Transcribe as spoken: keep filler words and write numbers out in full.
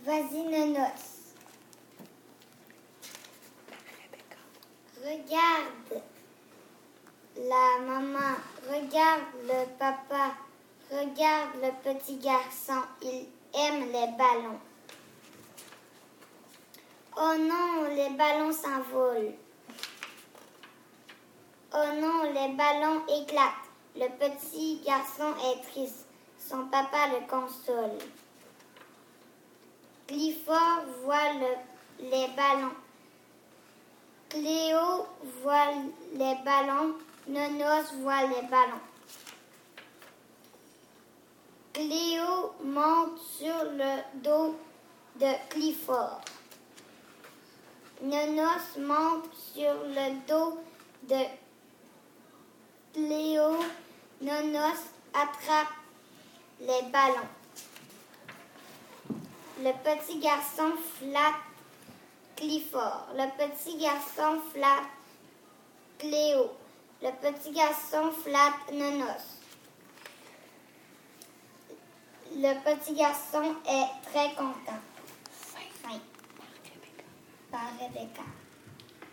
Vas-y, Nonos. Regarde la maman, regarde le papa, regarde le petit garçon, il aime les ballons. Oh non, les ballons s'envolent. Oh non, les ballons éclatent. Le petit garçon est triste. Son papa le console. Clifford voit le, les ballons. Cléo voit les ballons. Nonos voit les ballons. Cléo monte sur le dos de Clifford. Nonos monte sur le dos de Cléo. Nonos attrape les ballons. Le petit garçon flatte Clifford. Le petit garçon flatte Cléo. Le petit garçon flatte Nonos. Le petit garçon est très content. Fin. Par Rebecca.